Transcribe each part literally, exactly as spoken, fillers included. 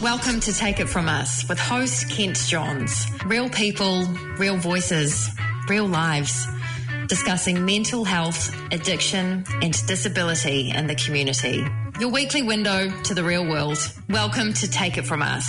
Welcome to Take It From Us with host Kent Johns. Real people, real voices, real lives, discussing mental health, addiction and disability in the community. Your weekly window to the real world. Welcome to Take It From Us.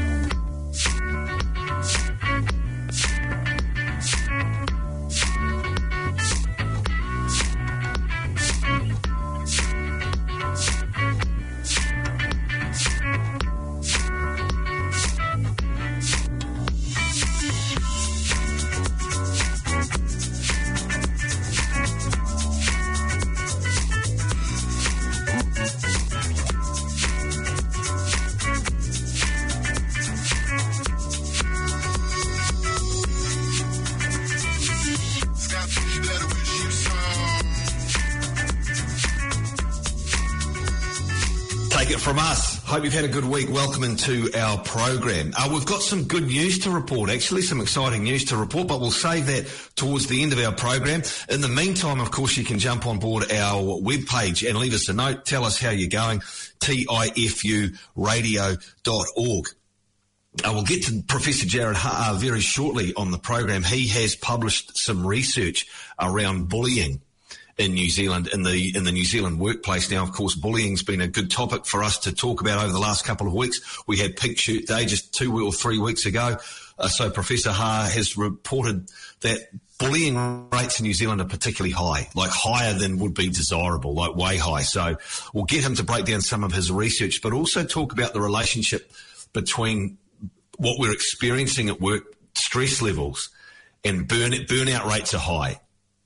From us. Hope you've had a good week. Welcome into our program. Uh, we've got some good news to report, actually, some exciting news to report, but we'll save that towards the end of our program. In the meantime, of course, you can jump on board our webpage and leave us a note. Tell us how you're going, T I F U radio dot org. Uh, we'll get to Professor Jared Ha very shortly on the program. He has published some research around bullying in New Zealand, in the in the New Zealand workplace. Now, of course, bullying's been a good topic for us to talk about over the last couple of weeks. We had Pink Shirt Day just two or three weeks ago. Uh, so Professor Ha has reported that bullying rates in New Zealand are particularly high, like higher than would be desirable, like way high. So we'll get him to break down some of his research, but also talk about the relationship between what we're experiencing at work, stress levels, and burn, burnout rates are high.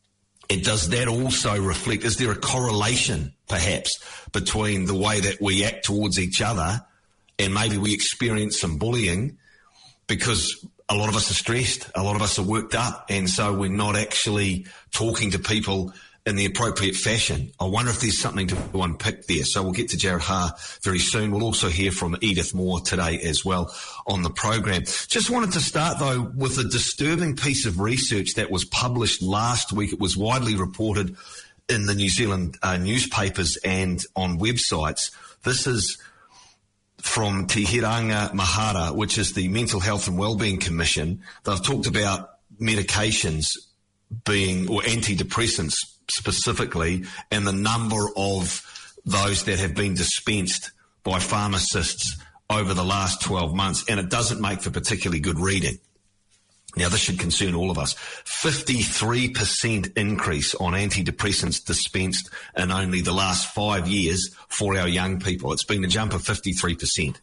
And does that also reflect, is there a correlation perhaps between the way that we act towards each other and maybe we experience some bullying because a lot of us are stressed, a lot of us are worked up, and so we're not actually talking to people in the appropriate fashion. I wonder if there's something to unpick there. So we'll get to Jared Ha very soon. We'll also hear from Edith Moore today as well on the program. Just wanted to start, though, with a disturbing piece of research that was published last week. It was widely reported in the New Zealand uh, newspapers and on websites. This is from Te Hiranga Mahara, which is the Mental Health and Wellbeing Commission. They've talked about medications being, or antidepressants specifically, and the number of those that have been dispensed by pharmacists over the last twelve months, and it doesn't make for particularly good reading. Now, this should concern all of us. fifty-three percent increase on antidepressants dispensed in only the last five years for our young people. It's been a jump of fifty-three percent.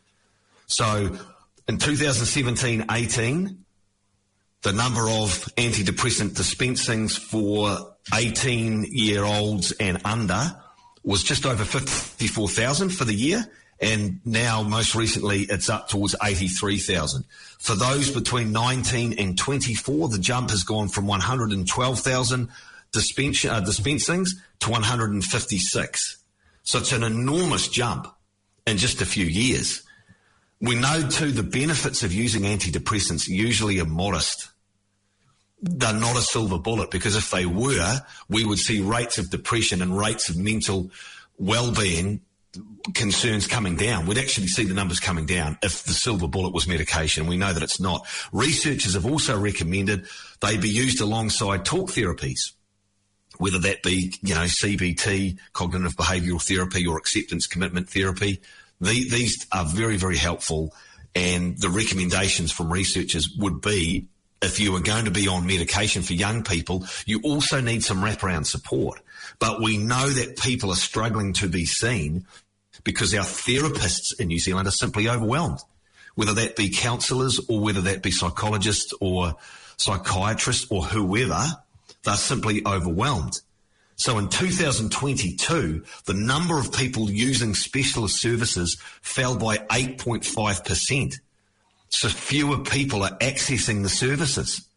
So in two thousand seventeen eighteen, the number of antidepressant dispensings for eighteen-year-olds and under was just over fifty-four thousand for the year, and now most recently it's up towards eighty-three thousand. For those between nineteen and twenty-four, the jump has gone from one hundred twelve thousand dispense, uh, dispensings to one hundred fifty-six. So it's an enormous jump in just a few years. We know, too, the benefits of using antidepressants usually are modest. They're not a silver bullet, because if they were, we would see rates of depression and rates of mental well-being concerns coming down. We'd actually see the numbers coming down if the silver bullet was medication. We know that it's not. Researchers have also recommended they be used alongside talk therapies, whether that be, you know, C B T, cognitive behavioural therapy, or acceptance commitment therapy. The, these are very, very helpful, and the recommendations from researchers would be, if you are going to be on medication for young people, you also need some wraparound support. But we know that people are struggling to be seen because our therapists in New Zealand are simply overwhelmed, whether that be counsellors or whether that be psychologists or psychiatrists or whoever. They're simply overwhelmed. So in two thousand twenty-two, the number of people using specialist services fell by eight point five percent. So fewer people are accessing the services.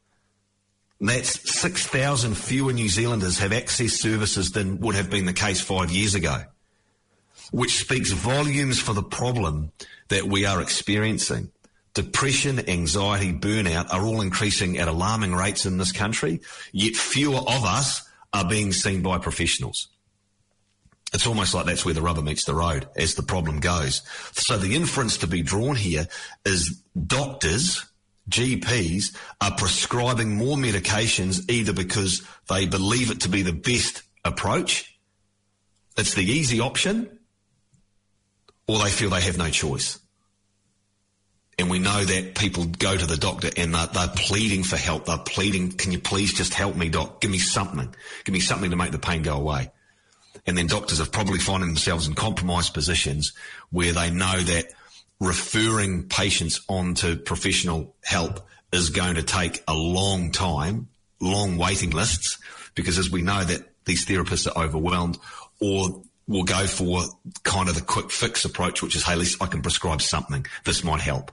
That's six thousand fewer New Zealanders have accessed services than would have been the case five years ago, which speaks volumes for the problem that we are experiencing. Depression, anxiety, burnout are all increasing at alarming rates in this country, yet fewer of us are being seen by professionals. It's almost like that's where the rubber meets the road as the problem goes. So the inference to be drawn here is doctors, G Ps, are prescribing more medications either because they believe it to be the best approach, it's the easy option, or they feel they have no choice. And we know that people go to the doctor and they're, they're pleading for help. They're pleading, can you please just help me, doc? Give me something. Give me something to make the pain go away. And then doctors are probably finding themselves in compromised positions where they know that referring patients on to professional help is going to take a long time, long waiting lists, because as we know that these therapists are overwhelmed, or will go for kind of the quick fix approach, which is, hey, at least I can prescribe something. This might help.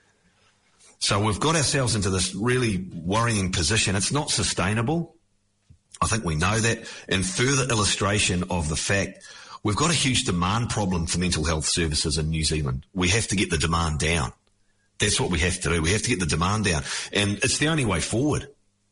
So we've got ourselves into this really worrying position. It's not sustainable. I think we know that. And further illustration of the fact we've got a huge demand problem for mental health services in New Zealand. We have to get the demand down. That's what we have to do. We have to get the demand down. And it's the only way forward.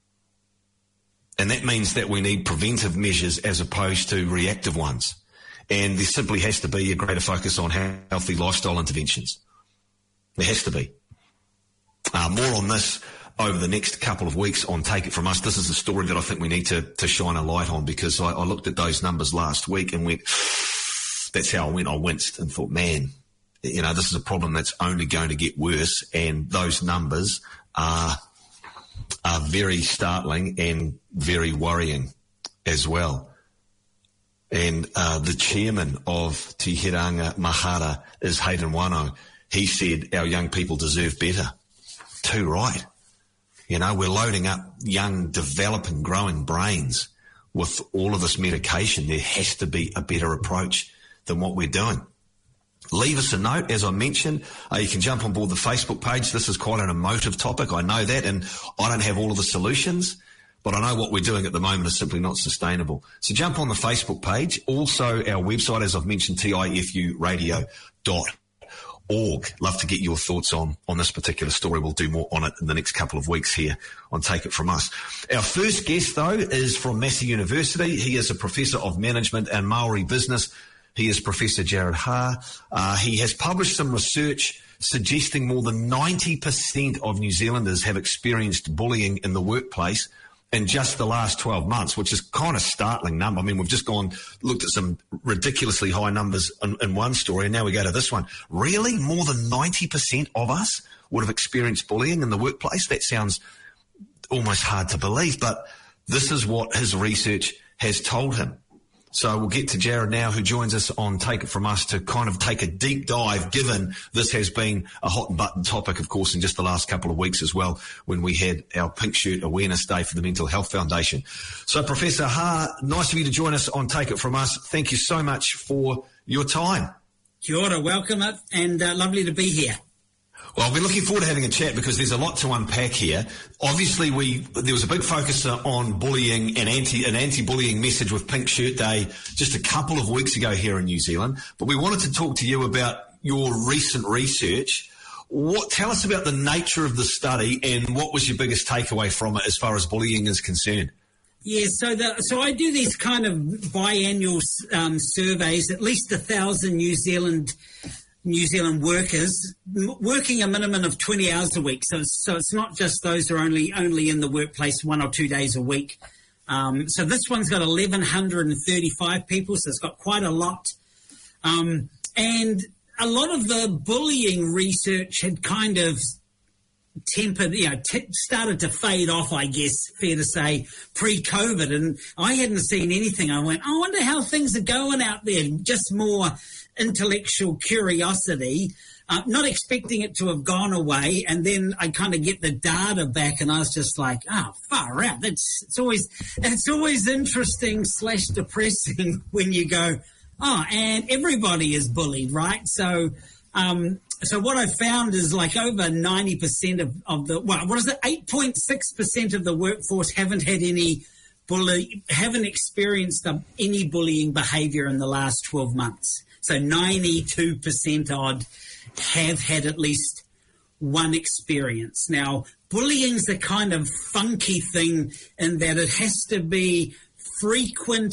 And that means that we need preventive measures as opposed to reactive ones. And there simply has to be a greater focus on healthy lifestyle interventions. There has to be. Uh, more on this over the next couple of weeks on Take It From Us. This is a story that I think we need to, to shine a light on, because I, I looked at those numbers last week and went, that's how I went. I winced and thought, man, you know, this is a problem that's only going to get worse. And those numbers are, are very startling and very worrying as well. And uh, the chairman of Te Heranga Mahara is Hayden Wano. He said our young people deserve better. Too right. You know, we're loading up young, developing, growing brains with all of this medication. There has to be a better approach than what we're doing. Leave us a note, as I mentioned. Uh, you can jump on board the Facebook page. This is quite an emotive topic. I know that, and I don't have all of the solutions, but I know what we're doing at the moment is simply not sustainable. So jump on the Facebook page. Also, our website, as I've mentioned, T I F U radio dot org. Love to get your thoughts on, on this particular story. We'll do more on it in the next couple of weeks here on Take It From Us. Our first guest, though, is from Massey University. He is a professor of management and Maori business. He is Professor Jared Ha. Uh, he has published some research suggesting more than ninety percent of New Zealanders have experienced bullying in the workplace in just the last twelve months, which is kind of startling number. I mean, we've just gone, looked at some ridiculously high numbers in, in one story, and now we go to this one. Really? More than ninety percent of us would have experienced bullying in the workplace? That sounds almost hard to believe, but this is what his research has told him. So we'll get to Jared now, who joins us on Take It From Us to kind of take a deep dive, given this has been a hot button topic, of course, in just the last couple of weeks as well, when we had our Pink Shirt Awareness Day for the Mental Health Foundation. So, Professor Ha, nice of you to join us on Take It From Us. Thank you so much for your time. Kia ora, welcome, and uh, lovely to be here. Well, I've been looking forward to having a chat because there's a lot to unpack here. Obviously, we there was a big focus on bullying and anti an anti-bullying message with Pink Shirt Day just a couple of weeks ago here in New Zealand. But we wanted to talk to you about your recent research. What tell us about the nature of the study and what was your biggest takeaway from it as far as bullying is concerned? Yeah, so the, so I do these kind of biannual um, surveys, at least a thousand New Zealand. New Zealand workers working a minimum of twenty hours a week. So, so it's not just those who are only only in the workplace one or two days a week. Um, so this one's got eleven thirty-five people, so it's got quite a lot. Um, and a lot of the bullying research had kind of tempered, you know, t- started to fade off, I guess, fair to say, pre-COVID. And I hadn't seen anything. I went, I wonder how things are going out there. Just more intellectual curiosity, uh, not expecting it to have gone away, and then I kind of get the data back, and I was just like, "Oh, far out!" That's it's always it's always interesting slash depressing when you go, "Oh, and everybody is bullied, right?" So, um, so what I found is like over ninety percent of of the well, what is it? eight point six percent of the workforce haven't had any bully, haven't experienced um, any bullying behaviour in the last twelve months. So ninety-two percent odd have had at least one experience. Now, bullying's a kind of funky thing in that it has to be frequent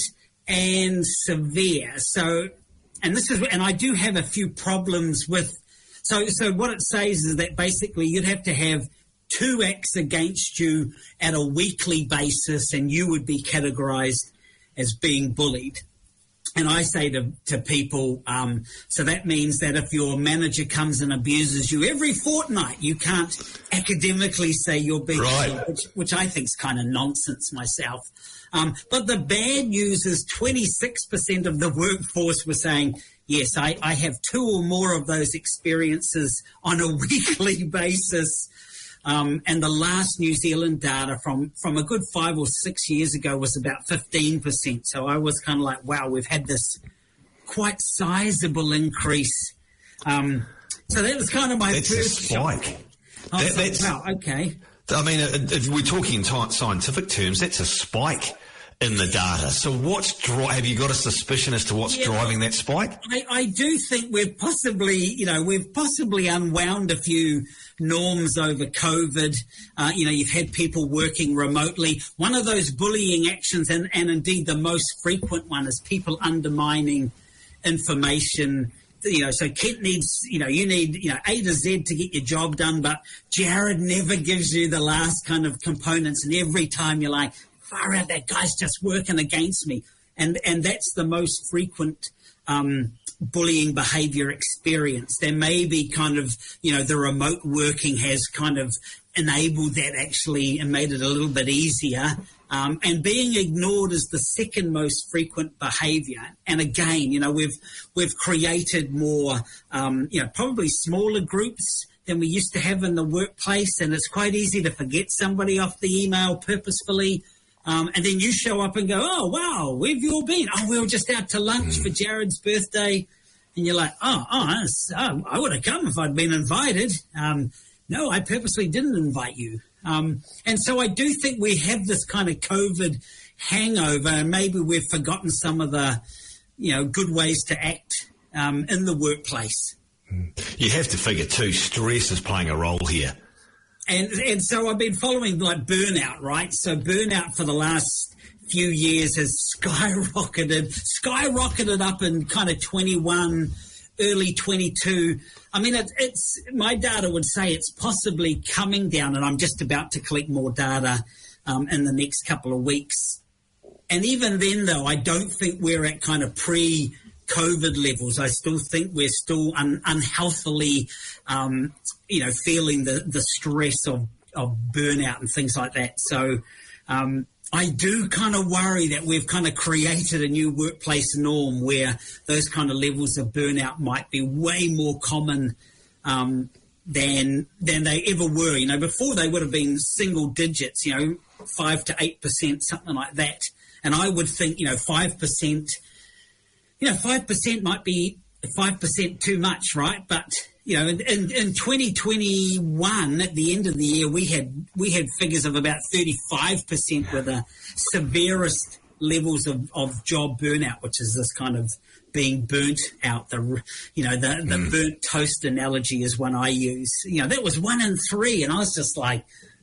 and severe. So, and this is, and I do have a few problems with, so, so what it says is that basically you'd have to have two acts against you at a weekly basis and you would be categorized as being bullied. And I say to, to people, um, so that means that if your manager comes and abuses you every fortnight, you can't academically say you're being right. bullied, which, which I think is kind of nonsense myself. Um, but the bad news is twenty-six percent of the workforce were saying, yes, I, I have two or more of those experiences on a weekly basis. Um, and the last New Zealand data from, from a good five or six years ago was about fifteen percent. So I was kind of like, wow, we've had this quite sizable increase. Um, so that was kind of my that's first a spike. shock. I was That, like, that's, wow, okay. I mean, if we're talking in scientific terms, that's a spike in the data. So what's dri- have you got a suspicion as to what's Yeah, driving that spike? I, I do think we've possibly, you know, we've possibly unwound a few norms over COVID. Uh, you know, you've had people working remotely. One of those bullying actions, and, and indeed the most frequent one, is people undermining information. You know, so Kent needs, you know, you need, you know, A to Z to get your job done, but Jared never gives you the last kind of components. And every time you're like, far out, that guy's just working against me. And and that's the most frequent um, bullying behaviour experience. There may be kind of, you know, the remote working has kind of enabled that actually and made it a little bit easier. Um, and being ignored is the second most frequent behaviour. And again, you know, we've we've created more, um, you know, probably smaller groups than we used to have in the workplace. And it's quite easy to forget somebody off the email purposefully. Um, and then you show up and go, oh, wow, where have you all been? Oh, we were just out to lunch mm. for Jared's birthday. And you're like, oh, oh, oh I would have come if I'd been invited. Um, no, I purposely didn't invite you. Um, and so I do think we have this kind of COVID hangover, and maybe we've forgotten some of the, you know, good ways to act um, in the workplace. You have to figure, too, stress is playing a role here. And and so I've been following like burnout, right? So burnout for the last few years has skyrocketed, skyrocketed up in kind of twenty-one, early twenty-two. I mean, it, it's my data would say it's possibly coming down, and I'm just about to collect more data um, in the next couple of weeks. And even then, though, I don't think we're at kind of pre COVID levels. I still think we're still un- unhealthily, um, you know, feeling the, the stress of, of burnout and things like that. So um, I do kind of worry that we've kind of created a new workplace norm where those kind of levels of burnout might be way more common um, than than they ever were. You know, before they would have been single digits, you know, five to eight percent, something like that. And I would think, you know, five percent. You know, five percent might be five percent too much, right? But, you know, in, in, in twenty twenty-one, at the end of the year, we had we had figures of about thirty-five percent were the severest levels of, of job burnout, which is this kind of being burnt out. The, you know, the, the mm. burnt toast analogy is one I use. You know, that was one in three, and I was just like,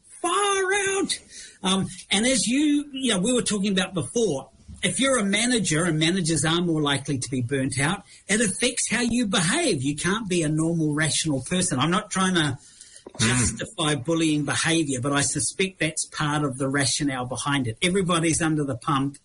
far out. Um, and as you, you know, we were talking about before, if you're a manager, and managers are more likely to be burnt out, it affects how you behave. You can't be a normal, rational person. I'm not trying to justify mm. bullying behaviour, but I suspect that's part of the rationale behind it. Everybody's under the pump.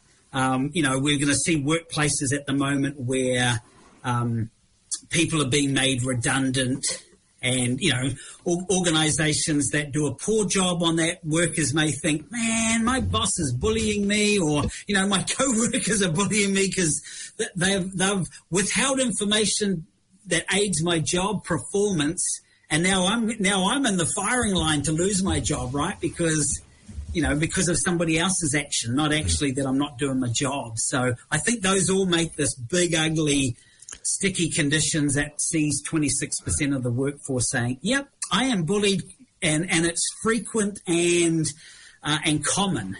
Um, you know, we're going to see workplaces at the moment where um, people are being made redundant. And, you know, organisations that do a poor job on that, workers may think, man, my boss is bullying me, or, you know, my co-workers are bullying me because they've, they've withheld information that aids my job performance, and now I'm now I'm in the firing line to lose my job, right? Because, you know, because of somebody else's action, not actually that I'm not doing my job. So I think those all make this big, ugly, sticky conditions that sees twenty-six percent of the workforce saying, yep, I am bullied, and, and it's frequent and uh, and common.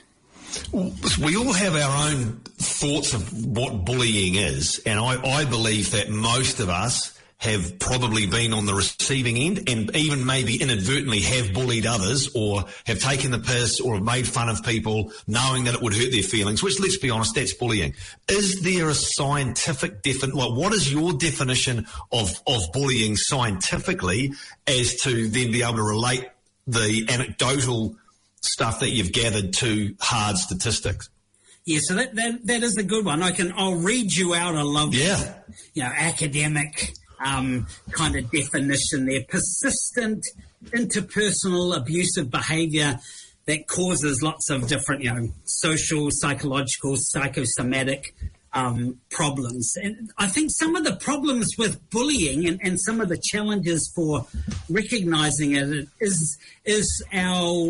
We all have our own thoughts of what bullying is, and I, I believe that most of us have probably been on the receiving end and even maybe inadvertently have bullied others or have taken the piss or have made fun of people knowing that it would hurt their feelings, which, let's be honest, that's bullying. Is there a scientific definition? Well, what is your definition of, of bullying scientifically as to then be able to relate the anecdotal stuff that you've gathered to hard statistics? Yeah, so that, that that is a good one. I can I'll read you out a lovely, yeah. you know, academic um, kind of definition there. Persistent interpersonal abusive behaviour that causes lots of different, you know, social, psychological, psychosomatic um, problems. And I think some of the problems with bullying and, and some of the challenges for recognising it is is our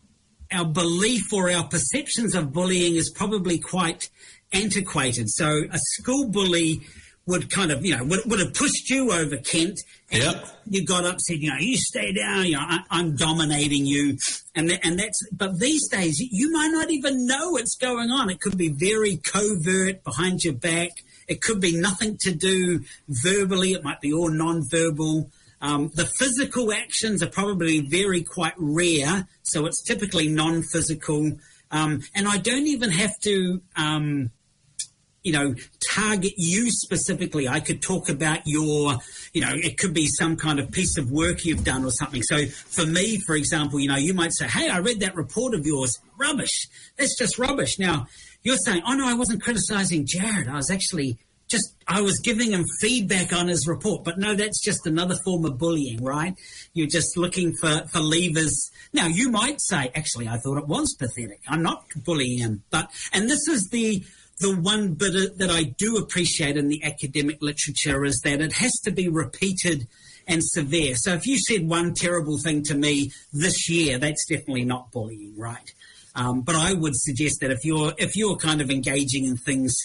our belief or our perceptions of bullying is probably quite antiquated. So a school bully would kind of, you know, would, would have pushed you over, Kent, and yep. you got up, said, you know, you stay down, you know, I, I'm dominating you. And that, and that's, but these days you might not even know what's going on. It could be very covert, behind your back. It could be nothing to do verbally. It might be all non-verbal. Um, the physical actions are probably very quite rare, so it's typically non-physical. Um, and I don't even have to, um, you know, target you specifically. I could talk about your, you know, it could be some kind of piece of work you've done or something. So for me, for example, you know, you might say, hey, I read that report of yours. Rubbish. That's just rubbish. Now, you're saying, oh, no, I wasn't criticising Jared. I was actually... Just, I was giving him feedback on his report, but no, that's just another form of bullying, right? You're just looking for, for levers. Now, you might say, actually, I thought it was pathetic. I'm not bullying him. But, and this is the, the one bit that I do appreciate in the academic literature is that it has to be repeated and severe. So if you said one terrible thing to me this year, that's definitely not bullying, right? Um, but I would suggest that if you're, if you're kind of engaging in things,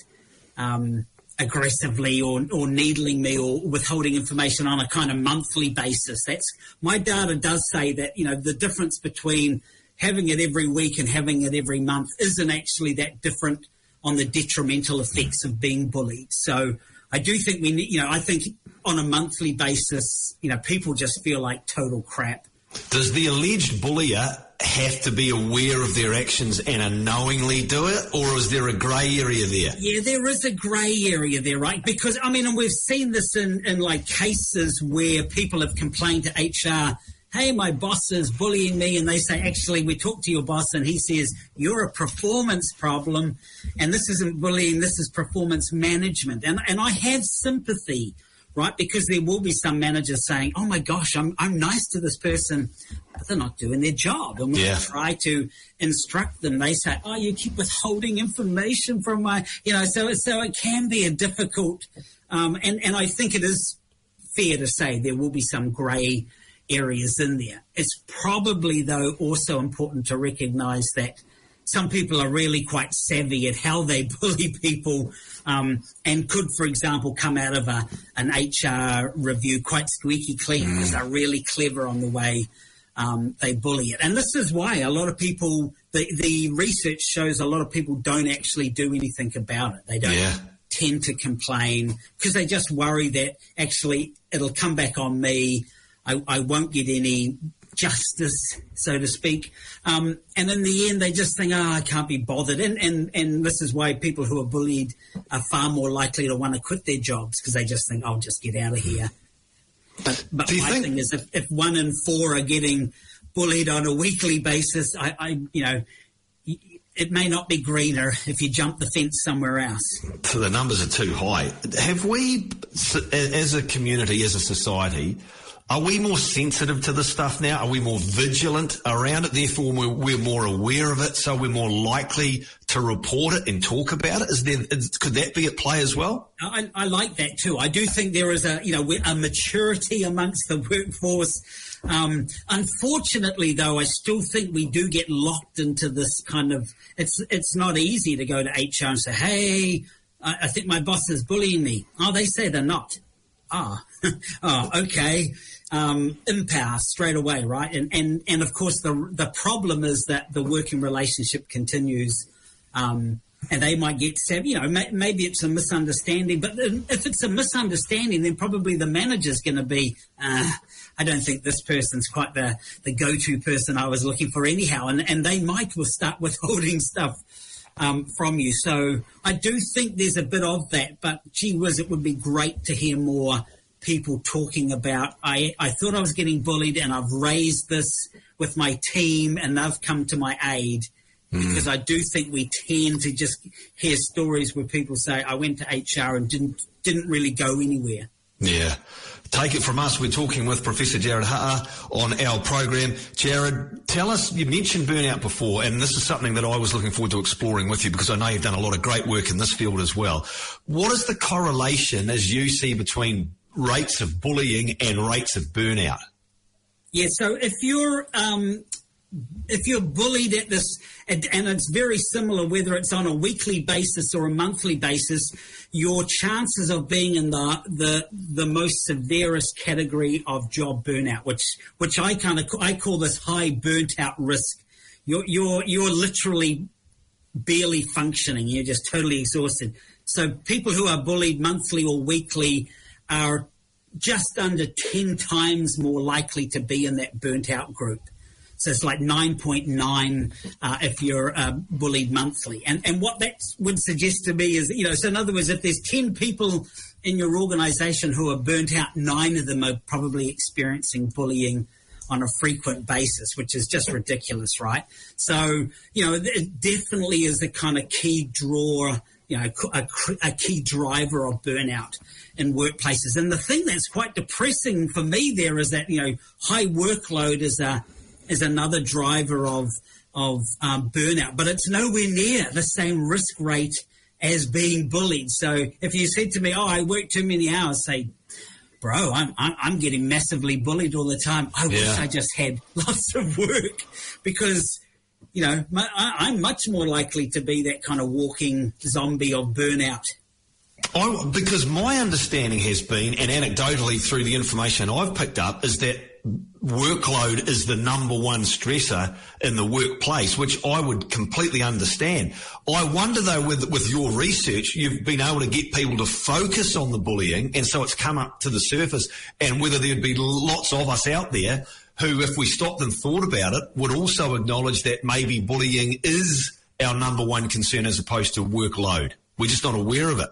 um, aggressively or, or needling me or withholding information on a kind of monthly basis. That's my data does say that, you know, the difference between having it every week and having it every month isn't actually that different on the detrimental effects of being bullied. So I do think we need, you know, I think on a monthly basis, you know, people just feel like total crap. Does the alleged bullier have to be aware of their actions and unknowingly do it, or is there a grey area there? Yeah, there is a grey area there, right? Because, I mean, and we've seen this in, in, like, cases where people have complained to H R, hey, my boss is bullying me, and they say, actually, we talked to your boss, and he says, you're a performance problem, and this isn't bullying, this is performance management. And, and I have sympathy, right? Because there will be some managers saying, oh, my gosh, I'm I'm nice to this person, but they're not doing their job. And when yeah. I try to instruct them, they say, oh, you keep withholding information from my, you know, so, so it can be a difficult, um, and, and I think it is fair to say there will be some grey areas in there. It's probably, though, also important to recognise that some people are really quite savvy at how they bully people, um, and could, for example, come out of a, an H R review quite squeaky clean mm. because they're really clever on the way um, they bully it. And this is why a lot of people, the, the research shows a lot of people don't actually do anything about it. They don't yeah. tend to complain because they just worry that actually it'll come back on me. I, I won't get any justice, so to speak. Um, and in the end, they just think, oh, I can't be bothered. And, and, and this is why people who are bullied are far more likely to want to quit their jobs because they just think, I'll just get out of here. But, but my think- thing is if, if one in four are getting bullied on a weekly basis, I, I, you know, it may not be greener if you jump the fence somewhere else. So the numbers are too high. Have we, as a community, as a society, are we more sensitive to this stuff now? Are we more vigilant around it? Therefore, we're, we're more aware of it, so we're more likely to report it and talk about it? Is there, is, could that be at play as well? I, I like that too. I do think there is a, you know, a maturity amongst the workforce. Um, unfortunately, though, I still think we do get locked into this kind of. It's it's not easy to go to H R and say, "Hey, I, I think my boss is bullying me." Oh, they say they're not. Ah, oh, okay. Um, impasse straight away, right? And, and, and of course, the the problem is that the working relationship continues um, and they might get savvy. You know, may, maybe it's a misunderstanding, but if it's a misunderstanding, then probably the manager's going to be, uh, I don't think this person's quite the, the go-to person I was looking for anyhow, and, and they might will start withholding stuff um, from you. So I do think there's a bit of that, but gee whiz, it would be great to hear more people talking about, I, I thought I was getting bullied and I've raised this with my team and they've come to my aid. Mm. Because I do think we tend to just hear stories where people say, I went to H R and didn't didn't really go anywhere. Yeah. Take it from us. We're talking with Professor Jared Ha'a on our program. Jared, tell us, you mentioned burnout before, and this is something that I was looking forward to exploring with you because I know you've done a lot of great work in this field as well. What is the correlation, as you see, between rates of bullying and rates of burnout? Yeah, so if you're um, if you're bullied at this, and, and it's very similar whether it's on a weekly basis or a monthly basis, your chances of being in the the, the most severest category of job burnout, which which I kind of I call this high burnt out risk. You're you're you're literally barely functioning. You're just totally exhausted. So people who are bullied monthly or weekly are just under ten times more likely to be in that burnt out group. So it's like nine point nine uh, if you're uh, bullied monthly. And and what that would suggest to me is, you know, so in other words, if there's ten people in your organisation who are burnt out, nine of them are probably experiencing bullying on a frequent basis, which is just ridiculous, right? So, you know, it definitely is a kind of key draw, you know, a, a key driver of burnout in workplaces. And the thing that's quite depressing for me there is that, you know, high workload is a is another driver of of um, burnout, but it's nowhere near the same risk rate as being bullied. So if you said to me, "Oh, I work too many hours," say, "Bro, I'm I'm getting massively bullied all the time. I yeah. wish I just had lots of work," because you know my, I, I'm much more likely to be that kind of walking zombie of burnout. I, because my understanding has been, and anecdotally through the information I've picked up, is that workload is the number one stressor in the workplace, which I would completely understand. I wonder, though, with with your research, you've been able to get people to focus on the bullying, and so it's come up to the surface, and whether there'd be lots of us out there who, if we stopped and thought about it, would also acknowledge that maybe bullying is our number one concern as opposed to workload. We're just not aware of it.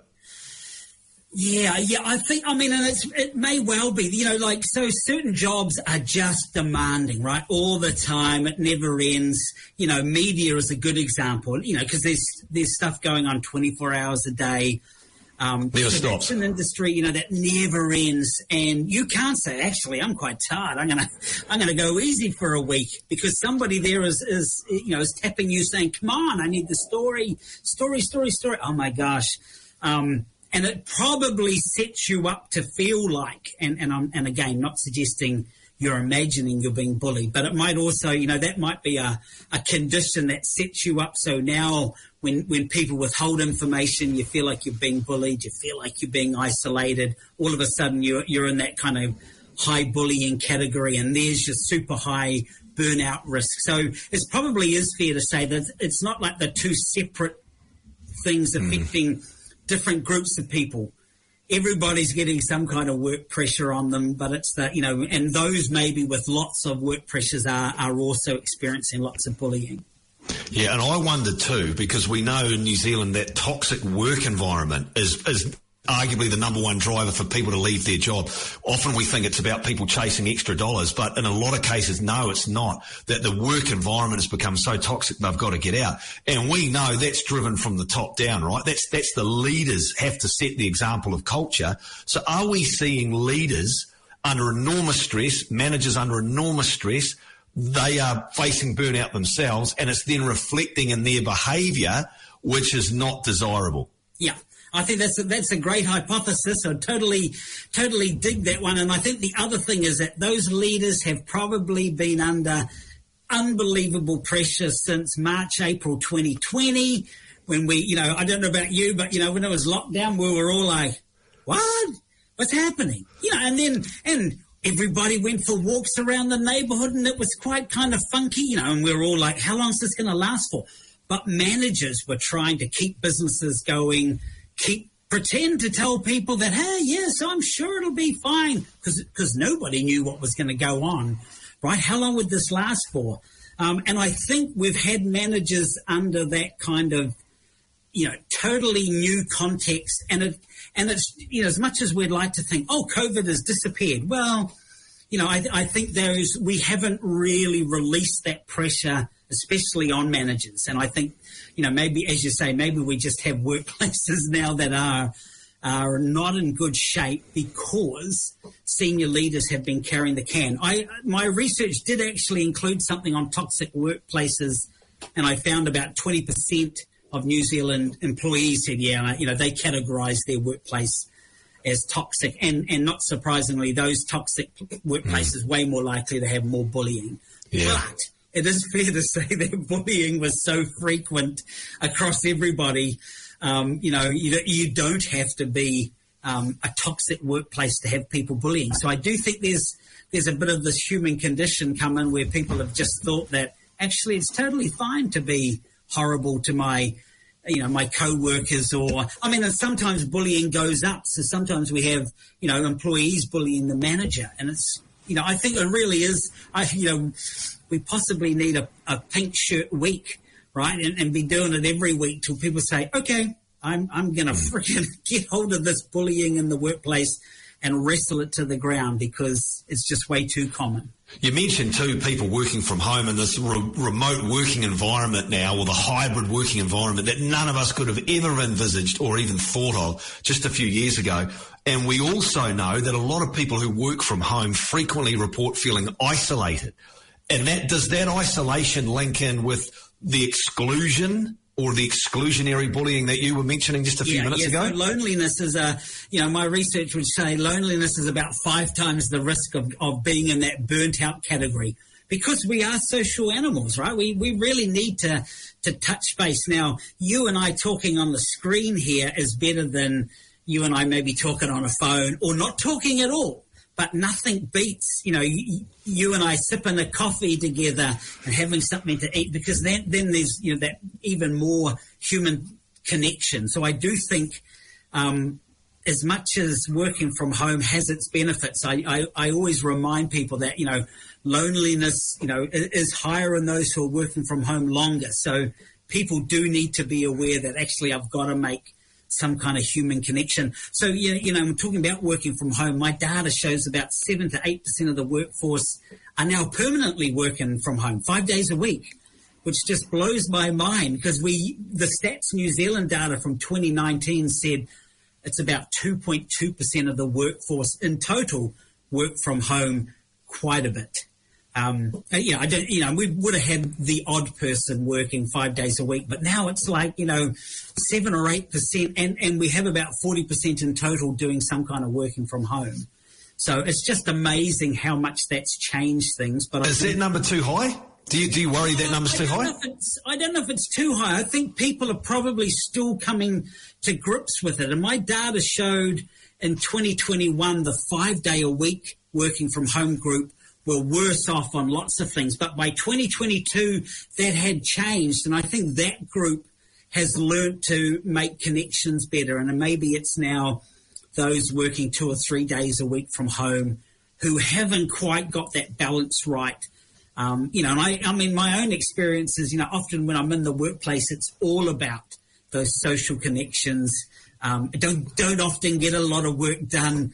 Yeah, yeah, I think, I mean, and it's, it may well be, you know, like, so certain jobs are just demanding, right, all the time. It never ends. You know, media is a good example, you know, because there's there's stuff going on twenty-four hours a day. Um, never so stops. It's an industry, you know, that never ends. And you can't say, actually, I'm quite tired. I'm going to I'm gonna go easy for a week, because somebody there is, is, you know, is tapping you saying, come on, I need the story, story, story, story. Oh, my gosh. Um And it probably sets you up to feel like, and, and, I'm, and again, not suggesting you're imagining you're being bullied, but it might also, you know, that might be a, a condition that sets you up. So now when, when people withhold information, you feel like you're being bullied, you feel like you're being isolated. All of a sudden you're, you're in that kind of high bullying category, and there's your super high burnout risk. So it probably is fair to say that it's not like the two separate things affecting mm. different groups of people. Everybody's getting some kind of work pressure on them, but it's that, you know, and those maybe with lots of work pressures are, are also experiencing lots of bullying. Yeah, and I wonder too, because we know in New Zealand that toxic work environment is, is arguably the number one driver for people to leave their job. Often we think it's about people chasing extra dollars, but in a lot of cases, no, it's not. That the work environment has become so toxic they've got to get out. And we know that's driven from the top down, right? That's, that's the leaders have to set the example of culture. So are we seeing leaders under enormous stress, managers under enormous stress? They are facing burnout themselves, and it's then reflecting in their behaviour, which is not desirable. Yeah. I think that's a, that's a great hypothesis. I totally, totally dig that one. And I think the other thing is that those leaders have probably been under unbelievable pressure since March, April twenty twenty, when we, you know, I don't know about you, but, you know, when it was lockdown, we were all like, what? What's happening? You know, and then, and everybody went for walks around the neighbourhood, and it was quite kind of funky, you know, and we were all like, how long is this going to last for? but managers were trying to keep businesses going, keep pretend to tell people that, hey, yes, I'm sure it'll be fine, because nobody knew what was going to go on, right? How long would this last for? Um, and I think we've had managers under that kind of, you know, totally new context. And it, and it's, you know, as much as we'd like to think, oh, COVID has disappeared. Well, you know, I, I think those, we haven't really released that pressure, especially on managers. And I think, you know, maybe, as you say, maybe we just have workplaces now that are are not in good shape because senior leaders have been carrying the can. I my research did actually include something on toxic workplaces, and I found about twenty percent of New Zealand employees said, yeah, you know, they categorise their workplace as toxic, and, and not surprisingly, those toxic workplaces mm. way more likely to have more bullying. Yeah. But it is fair to say that bullying was so frequent across everybody. Um, you know, you, you don't have to be um, a toxic workplace to have people bullying. So I do think there's there's a bit of this human condition come in where people have just thought that actually it's totally fine to be horrible to my, you know, my co-workers, or, I mean, and sometimes bullying goes up. So sometimes we have, you know, employees bullying the manager, and it's, you know, I think it really is, I, you know, we possibly need a, a pink shirt week, right? And, and be doing it every week till people say, okay, I'm I'm going to freaking get hold of this bullying in the workplace and wrestle it to the ground, because it's just way too common. You mentioned, too, people working from home in this re- remote working environment now, or the hybrid working environment that none of us could have ever envisaged or even thought of just a few years ago. And we also know that a lot of people who work from home frequently report feeling isolated. And that does that isolation link in with the exclusion or the exclusionary bullying that you were mentioning just a few yeah, minutes yeah, ago? So loneliness is a, you know, my research would say loneliness is about five times the risk of, of being in that burnt out category, because we are social animals, right? We we really need to, to touch base. Now, you and I talking on the screen here is better than you and I maybe talking on a phone or not talking at all. But nothing beats, you know, you, you and I sipping a coffee together and having something to eat, because then, then there's, you know, that even more human connection. So I do think um, as much as working from home has its benefits, I, I, I always remind people that, you know, loneliness, you know, is, is higher in those who are working from home longer. So people do need to be aware that actually I've got to make some kind of human connection. So, you know, you know, I'm talking about working from home. My data shows about seven to eight percent of the workforce are now permanently working from home five days a week, which just blows my mind, because we, the Stats New Zealand data from twenty nineteen said it's about two point two percent of the workforce in total work from home quite a bit. Um, you know, I don't, you know, we would have had the odd person working five days a week, but now it's like, you know, seven or eight percent, and, and we have about forty percent in total doing some kind of working from home. So it's just amazing how much that's changed things. But is that number too high? Do you do you worry that number's too high? I don't know if it's too high. I think people are probably still coming to grips with it. And my data showed in twenty twenty-one the five day a week working from home group were worse off on lots of things. But by twenty twenty-two, that had changed. And I think that group has learnt to make connections better. And maybe it's now those working two or three days a week from home who haven't quite got that balance right. Um, you know, and I, I mean, my own experiences, you know, often when I'm in the workplace, it's all about those social connections. Um, don't, don't often get a lot of work done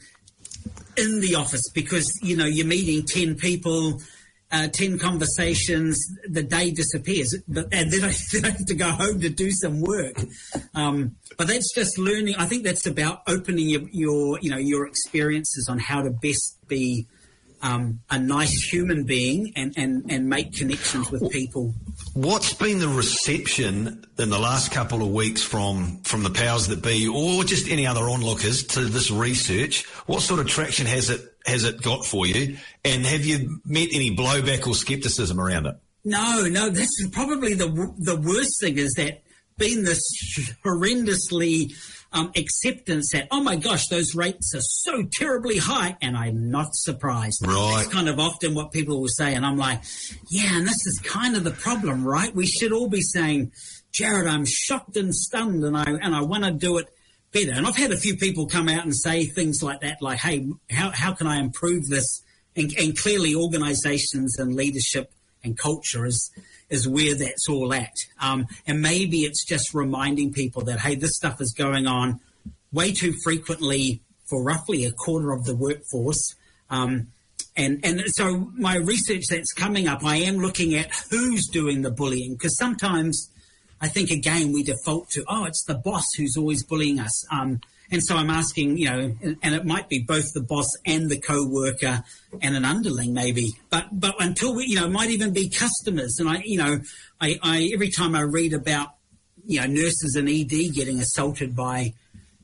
in the office because, you know, you're meeting ten people, uh, ten conversations, the day disappears, but and then I have to go home to do some work. Um, but that's just learning. I think that's about opening your, your, you know, your experiences on how to best be um, a nice human being and, and, and make connections with people. What's been the reception in the last couple of weeks from, from the powers that be, or just any other onlookers to this research? What sort of traction has it has it got for you? And have you met any blowback or scepticism around it? No, no. That's probably the the worst thing, is that been this horrendously um, acceptance that, oh my gosh, those rates are so terribly high, and I'm not surprised. Right. That's kind of often what people will say, and I'm like, yeah, and this is kind of the problem, right? We should all be saying, Jared, I'm shocked and stunned, and I and I want to do it better. And I've had a few people come out and say things like that, like, hey, how, how can I improve this? And, and clearly organisations and leadership and culture is is where that's all at. Um, and maybe it's just reminding people that, hey, this stuff is going on way too frequently for roughly a quarter of the workforce. Um, and, and so my research that's coming up, I am looking at who's doing the bullying, because sometimes I think, again, we default to, oh, it's the boss who's always bullying us. Um, and so I'm asking, you know, and, and it might be both the boss and the co-worker and an underling maybe. But but until we, you know, it might even be customers. And I, you know, I, I every time I read about, you know, nurses in E D getting assaulted by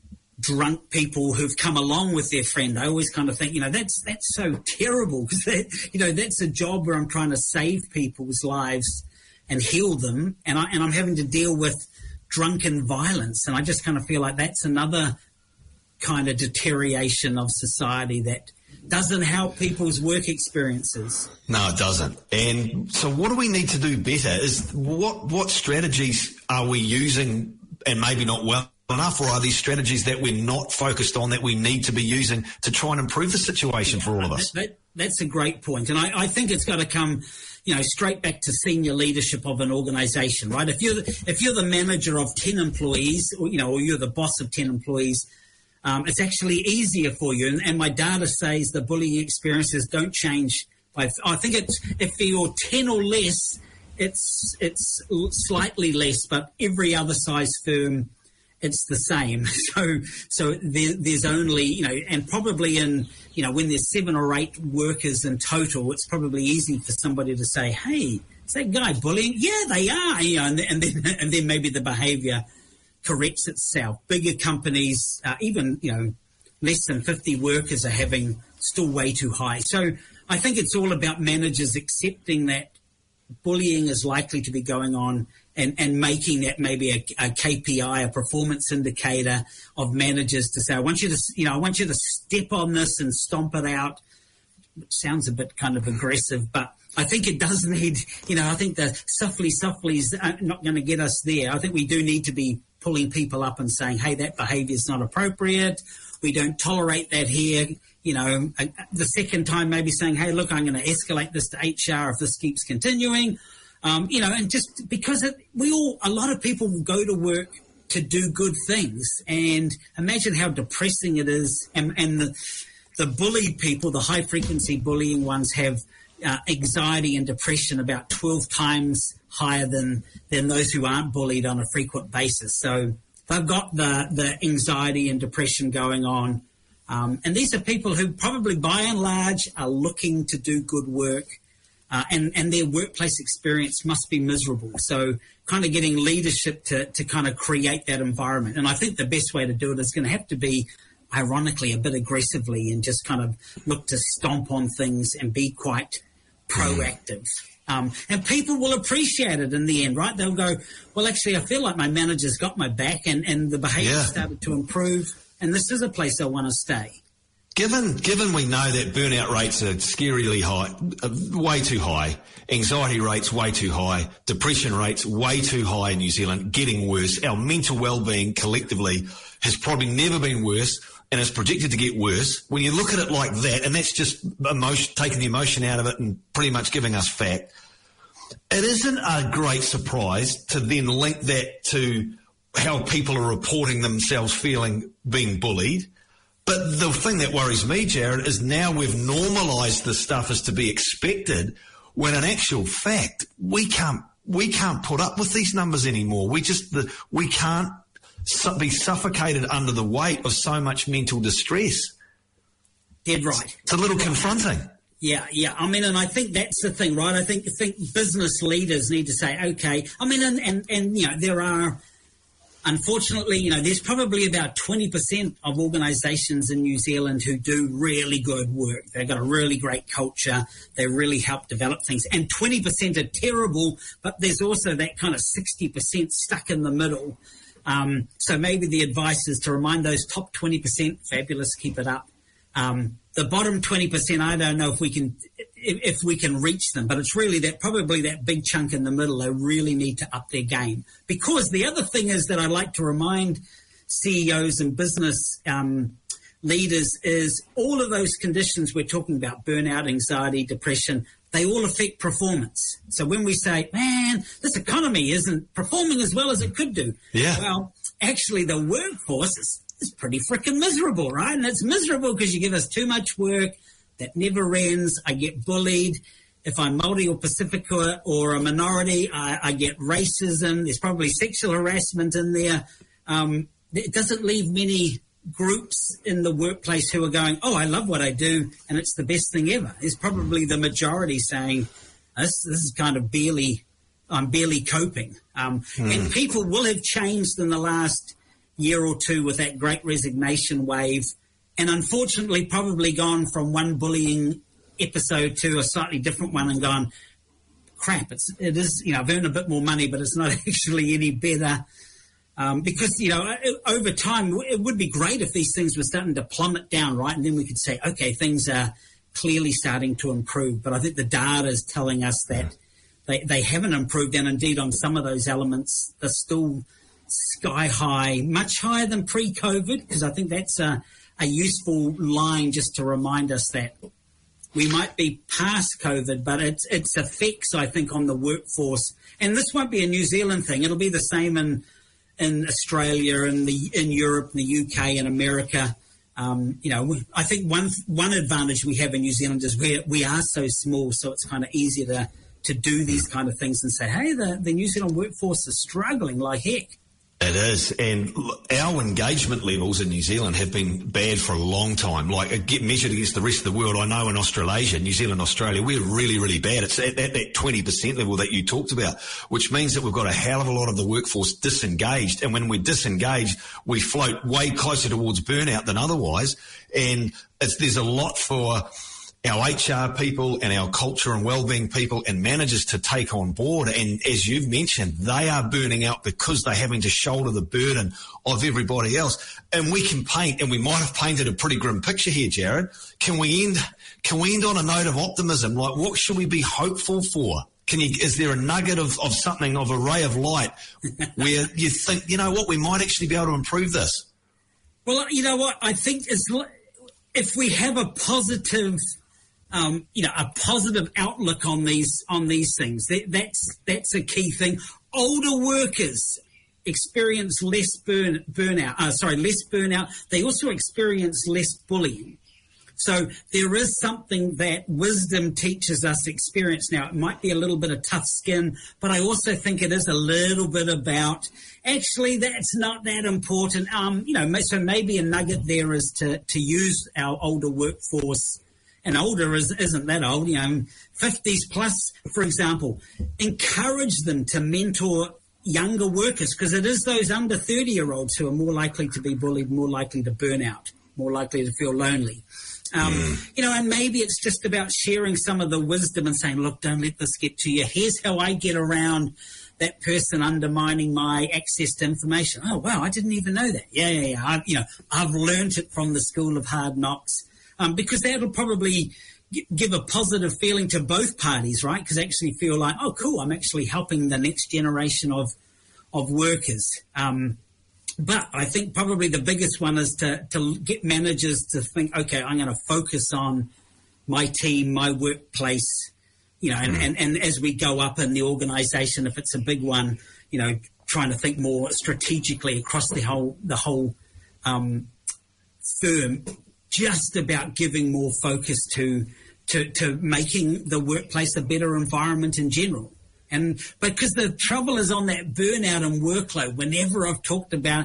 drunk people who've come along with their friend, I always kind of think, you know, that's that's so terrible, because, that, you know, that's a job where I'm trying to save people's lives and heal them, and, I, and I'm having to deal with drunken violence. And I just kind of feel like that's another kind of deterioration of society that doesn't help people's work experiences. No, it doesn't. And so what do we need to do better? Is what what strategies are we using and maybe not well enough, or are these strategies that we're not focused on that we need to be using to try and improve the situation yeah, for all of us? That, that, that's a great point. And I, I think it's got to come, you know, straight back to senior leadership of an organisation, right? If you're the, if you're the manager of ten employees, or, you know, or you're the boss of ten employees, um, it's actually easier for you. And, and my data says the bullying experiences don't change. By, I think it's if you're ten or less, it's it's slightly less, but every other size firm, it's the same. So, so there, there's only, you know, and probably in, you know, when there's seven or eight workers in total, it's probably easy for somebody to say, hey, is that guy bullying? Yeah, they are, you know, and, and then and then maybe the behaviour corrects itself. Bigger companies, uh, even, you know, less than fifty workers are having still way too high. So I think it's all about managers accepting that bullying is likely to be going on, and, and making that maybe a, a K P I, a performance indicator of managers to say, I want you to, you know, I want you to step on this and stomp it out. It sounds a bit kind of aggressive, but I think it does need, you know, I think the softly, softly is not going to get us there. I think we do need to be pulling people up and saying, hey, that behaviour is not appropriate. We don't tolerate that here. You know, the second time maybe saying, hey, look, I'm going to escalate this to H R if this keeps continuing. Um, you know, and just because it, we all, a lot of people will go to work to do good things, and imagine how depressing it is. And, and the, the bullied people, the high frequency bullying ones, have uh, anxiety and depression about twelve times higher than, than those who aren't bullied on a frequent basis. So they've got the, the anxiety and depression going on. Um, and these are people who probably by and large are looking to do good work. Uh, and, and their workplace experience must be miserable. So kind of getting leadership to, to kind of create that environment. And I think the best way to do it is going to have to be, ironically, a bit aggressively, and just kind of look to stomp on things and be quite proactive. Um, and people will appreciate it in the end, right? They'll go, well, actually, I feel like my manager's got my back, and, and the behaviour yeah. started to improve, and this is a place I want to stay. Given given we know that burnout rates are scarily high, uh, way too high, anxiety rates way too high, depression rates way too high in New Zealand, getting worse, our mental well-being collectively has probably never been worse and is predicted to get worse. When you look at it like that, and that's just emotion, taking the emotion out of it and pretty much giving us fact, it isn't a great surprise to then link that to how people are reporting themselves feeling being bullied. But the thing that worries me, Jared, is now we've normalised this stuff as to be expected, when in actual fact we can't we can't put up with these numbers anymore. We just the, we can't su- be suffocated under the weight of so much mental distress. Dead right. It's a little confronting. Yeah, yeah. I mean, and I think that's the thing, right? I think I think business leaders need to say, okay. I mean, and and, and you know, there are. Unfortunately, you know, there's probably about twenty percent of organisations in New Zealand who do really good work. They've got a really great culture. They really help develop things. And twenty percent are terrible, but there's also that kind of sixty percent stuck in the middle. Um, so maybe the advice is to remind those top twenty percent, fabulous, keep it up. Um, the bottom twenty percent, I don't know if we can if, if we can reach them. But it's really that probably that big chunk in the middle, they really need to up their game. Because the other thing is that I like to remind C E Os and business um, leaders is all of those conditions we're talking about, burnout, anxiety, depression, they all affect performance. So when we say, man, this economy isn't performing as well as it could do. Yeah. Well, actually the workforce is, is pretty freaking miserable, right? And it's miserable because you give us too much work that never ends. I get bullied. If I'm Māori or Pacifica or a minority, I, I get racism. There's probably sexual harassment in there. Um, it doesn't leave many groups in the workplace who are going, oh, I love what I do, and it's the best thing ever. There's probably the majority saying, this, this is kind of barely, I'm barely coping. Um, mm. And people will have changed in the last year or two with that great resignation wave, and unfortunately probably gone from one bullying episode to a slightly different one and gone, crap, it's, it is, you know, I've earned a bit more money, but it's not actually any better. Um, because, you know, over time, it would be great if these things were starting to plummet down, right? And then we could say, okay, things are clearly starting to improve. But I think the data is telling us that they, they haven't improved. And indeed, on some of those elements, they're still sky high, much higher than pre-COVID, because I think that's a, a useful line just to remind us that we might be past COVID, but it's, its effects, I think, on the workforce. And this won't be a New Zealand thing. It'll be the same in in Australia and the in Europe and the U K and America. Um, you know, I think one one advantage we have in New Zealand is we we are so small, so it's kind of easier to to do these kind of things and say, hey, the, the New Zealand workforce is struggling like heck. It is, and our engagement levels in New Zealand have been bad for a long time. Like, get measured against the rest of the world. I know in Australasia, New Zealand, Australia, we're really, really bad. It's at, at that twenty percent level that you talked about, which means that we've got a hell of a lot of the workforce disengaged. And when we're disengaged, we float way closer towards burnout than otherwise. And it's, there's a lot for our H R people and our culture and wellbeing people and managers to take on board. And as you've mentioned, they are burning out because they're having to shoulder the burden of everybody else. And we can paint, and we might have painted a pretty grim picture here, Jared. Can we end, can we end on a note of optimism? Like, what should we be hopeful for? Can you, is there a nugget of, of something, of a ray of light where you think, you know what, we might actually be able to improve this? Well, you know what, I think it's, if we have a positive Um, you know, a positive outlook on these on these things. That, that's that's a key thing. Older workers experience less burn burnout. Uh, sorry, less burnout. They also experience less bullying. So there is something that wisdom teaches us experience. Now, it might be a little bit of tough skin, but I also think it is a little bit about, actually, that's not that important. Um, you know, so maybe a nugget there is to to use our older workforce. And older is, isn't that old, you know, fifties plus, for example. Encourage them to mentor younger workers, because it is those under thirty-year-olds who are more likely to be bullied, more likely to burn out, more likely to feel lonely. Um, mm. You know, and maybe it's just about sharing some of the wisdom and saying, look, don't let this get to you. Here's how I get around that person undermining my access to information. Oh, wow, I didn't even know that. Yeah, yeah, yeah. I've, you know, I've learned it from the School of Hard Knocks. Um, because that'll probably g- give a positive feeling to both parties, right? Because actually feel like, oh, cool, I'm actually helping the next generation of of workers. Um, but I think probably the biggest one is to, to get managers to think, okay, I'm going to focus on my team, my workplace, you know, and, mm. and, and as we go up in the organisation, if it's a big one, you know, trying to think more strategically across the whole the whole um, firm. Just about giving more focus to, to to making the workplace a better environment in general. And because the trouble is on that burnout and workload, whenever I've talked about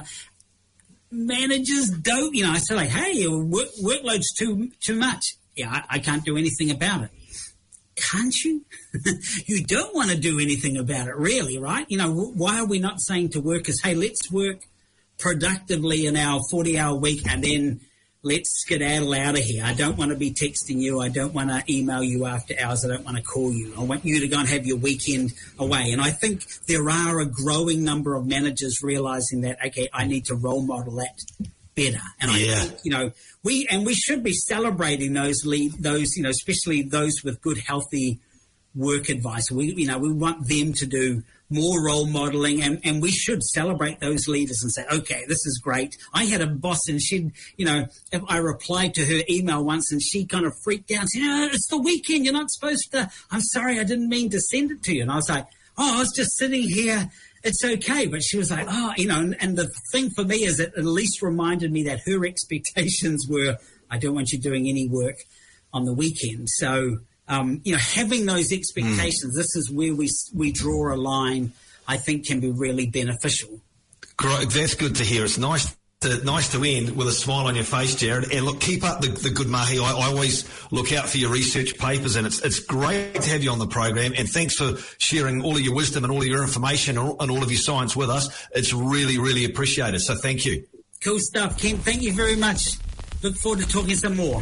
managers don't, you know, I say like, hey, your work, workload's too too much. Yeah, I, I can't do anything about it. Can't you? You don't want to do anything about it, really, right? You know, why are we not saying to workers, hey, let's work productively in our forty-hour week and then let's skedaddle out of here. I don't want to be texting you. I don't want to email you after hours. I don't want to call you. I want you to go and have your weekend away. And I think there are a growing number of managers realizing that, okay, I need to role model that better. And I yeah. think, you know, we and we should be celebrating those lead, those, you know, especially those with good, healthy work advice. We, you know, we want them to do more role modeling, and, and we should celebrate those leaders and say, okay, this is great. I had a boss, and she, you know, if I replied to her email once, and she kind of freaked out, saying, oh, it's the weekend, you're not supposed to, I'm sorry, I didn't mean to send it to you. And I was like, oh, I was just sitting here, it's okay. But she was like, oh, you know, and, and the thing for me is it at least reminded me that her expectations were, I don't want you doing any work on the weekend. So, Um, you know, having those expectations, mm. this is where we we draw a line, I think can be really beneficial. Great. That's good to hear. It's nice to, nice to end with a smile on your face, Jared. And look, keep up the, the good mahi. I, I always look out for your research papers, and it's it's great to have you on the program. And thanks for sharing all of your wisdom and all of your information and all, and all of your science with us. It's really, really appreciated. So thank you. Cool stuff, Ken. Thank you very much. Look forward to talking some more.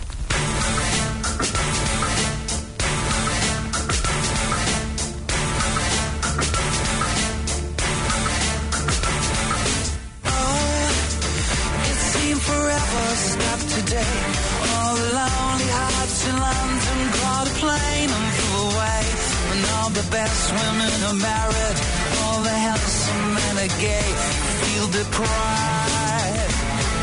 All the lonely hearts in London caught a plane and flew away. And all the best women are married, all the handsome men are gay. Feel deprived.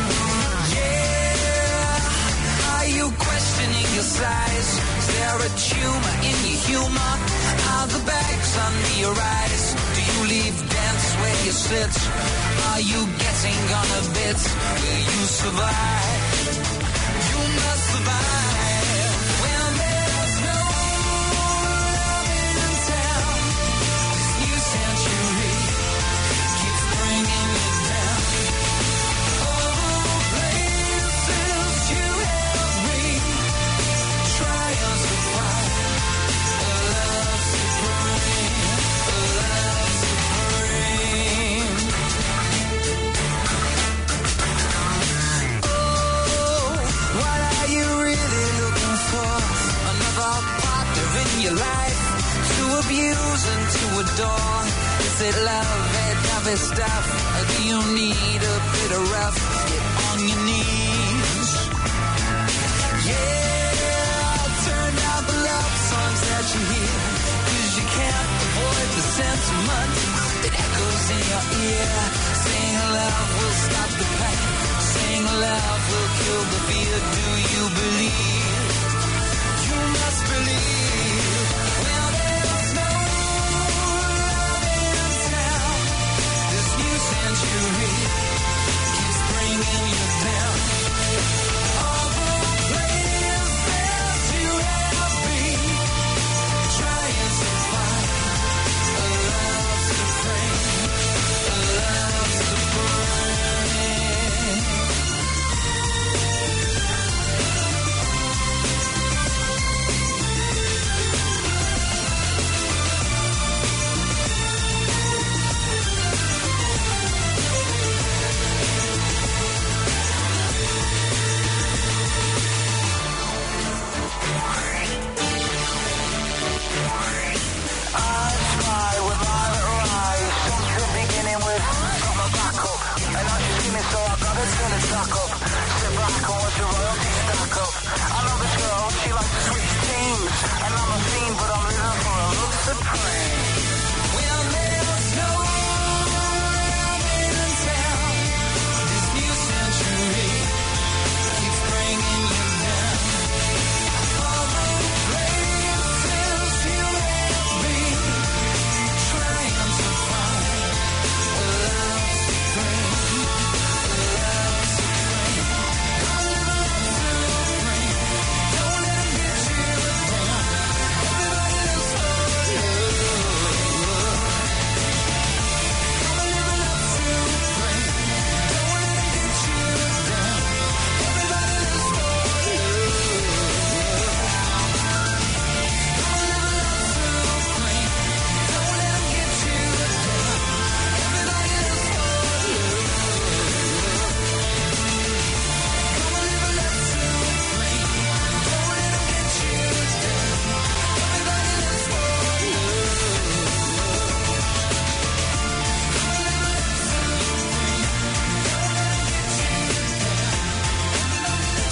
Yeah, are you questioning your size? Is there a tumor in your humor? Are the bags under your eyes? Do you leave dance where you sit? Are you getting on a bit? Will you survive? You must survive when there's no love in town. This new century keeps bringing you down. Oh, places you have been, trials to find, a love supreme, a love supreme. What are you really looking for? Another partner in your life to abuse and to adore? Is it love, that lovey stuff? Or do you need a bit of rough? Get on your knees. Yeah, turn down the love songs that you hear, 'cause you can't avoid the sentiment that echoes in your ear. Saying love will stop the pain, saying love will kill the fear. Do you believe? You must believe. Well, there's no love in town. This new century keeps bringing you down. All the places you have been, trying to find a love supreme, a love supreme.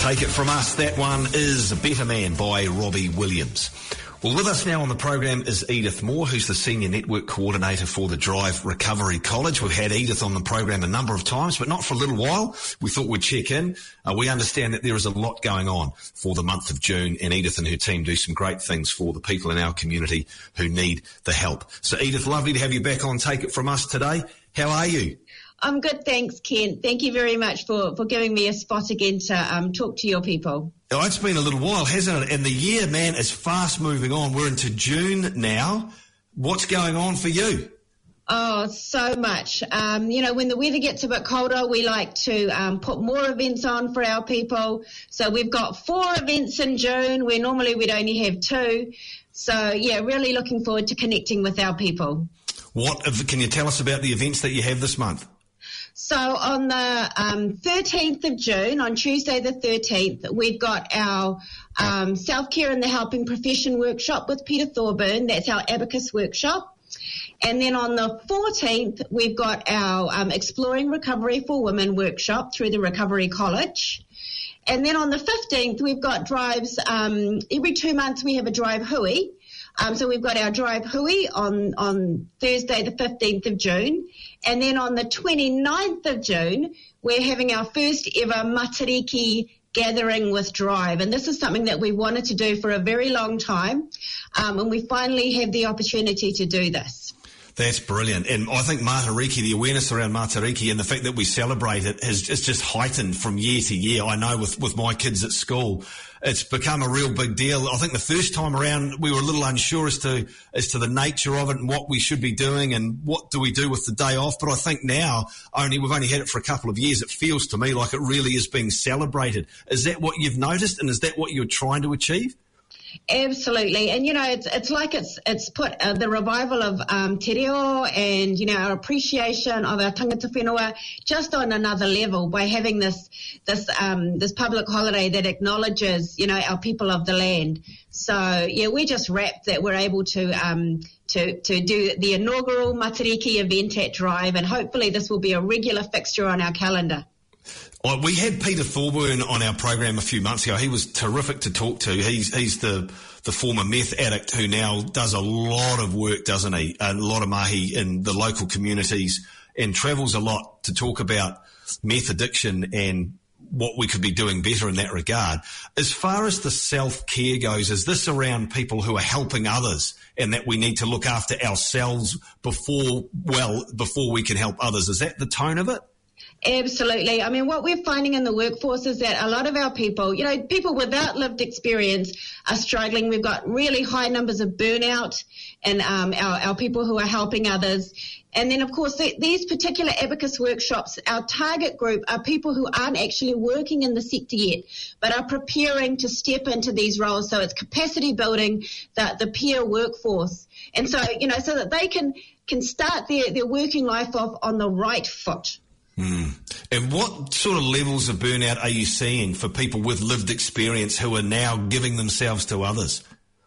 Take It From Us. That one is Better Man by Robbie Williams. Well, with us now on the program is Edith Moore, who's the Senior Network Coordinator for the Drive Recovery College. We've had Edith on the program a number of times, but not for a little while. We thought we'd check in. Uh, we understand that there is a lot going on for the month of June, and Edith and her team do some great things for the people in our community who need the help. So, Edith, lovely to have you back on Take It From Us today. How are you? I'm good, thanks, Ken. Thank you very much for, for giving me a spot again to um, talk to your people. Oh, it's been a little while, hasn't it? And the year, man, is fast moving on. We're into June now. What's going on for you? Oh, so much. Um, you know, when the weather gets a bit colder, we like to um, put more events on for our people. So we've got four events in June, where normally we'd only have two. So, yeah, really looking forward to connecting with our people. What can you tell us about the events that you have this month? So on the um, thirteenth of June, on Tuesday the thirteenth, we've got our um, Self-Care in the Helping Profession workshop with Peter Thorburn. That's our Abacus workshop. And then on the fourteenth, we've got our um, Exploring Recovery for Women workshop through the Recovery College. And then on the fifteenth, we've got drives. Um, every two months we have a Drive Hui. Um, so we've got our Drive Hui on, on Thursday the fifteenth of June. And then on the twenty-ninth of June, we're having our first ever Matariki gathering with Drive. And this is something that we wanted to do for a very long time. Um, and we finally have the opportunity to do this. That's brilliant. And I think Matariki, the awareness around Matariki and the fact that we celebrate it has it's just heightened from year to year. I know with, with my kids at school, it's become a real big deal. I think the first time around we were a little unsure as to as to the nature of it and what we should be doing and what do we do with the day off. But I think now, only we've only had it for a couple of years, it feels to me like it really is being celebrated. Is that what you've noticed, and is that what you're trying to achieve? Absolutely. And, you know, it's it's like it's it's put uh, the revival of um, te reo and, you know, our appreciation of our tangata whenua just on another level by having this this um, this public holiday that acknowledges, you know, our people of the land. So, yeah, we're just rapt that we're able to um, to to do the inaugural Matariki event at Drive, and hopefully this will be a regular fixture on our calendar. Oh, we had Peter Thorburn on our program a few months ago. He was terrific to talk to. He's he's the, the former meth addict who now does a lot of work, doesn't he? A lot of mahi in the local communities and travels a lot to talk about meth addiction and what we could be doing better in that regard. As far as the self-care goes, is this around people who are helping others and that we need to look after ourselves before, well, before we can help others? Is that the tone of it? Absolutely. I mean, what we're finding in the workforce is that a lot of our people, you know, people without lived experience are struggling. We've got really high numbers of burnout and um, our, our people who are helping others. And then, of course, th- these particular Abacus workshops, our target group are people who aren't actually working in the sector yet, but are preparing to step into these roles. So it's capacity building the, the peer workforce. And so, you know, so that they can, can start their, their working life off on the right foot. Mm. And what sort of levels of burnout are you seeing for people with lived experience who are now giving themselves to others?